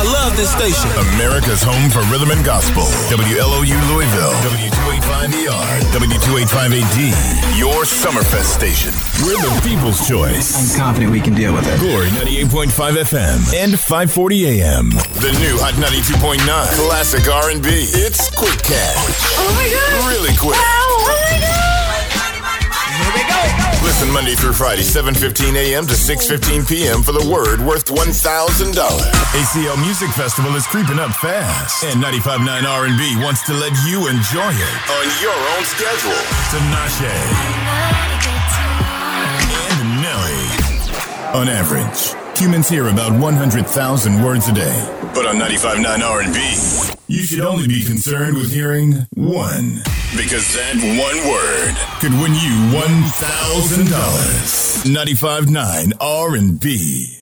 I love this station. America's home for rhythm and gospel. WLOU Louisville. W285ER. W285AD. Your Summerfest station. We're the people's choice. I'm confident we can deal with it. Glory 98.5 FM and 540 AM. The new Hot 92.9. Classic R&B. It's Quick Cash. Oh my God. Really quick. Oh my God. Here we go. Listen Monday through Friday, 7:15 a.m. to 6:15 p.m. for the word worth $1,000. ACL Music Festival is creeping up fast. And 95.9 R&B wants to let you enjoy it on your own schedule. Tinashe and Nelly. On average, humans hear about 100,000 words a day. But on 95.9 R&B, you should only be concerned with hearing one. Because that one word could win you $1,000. 95.9 R&B.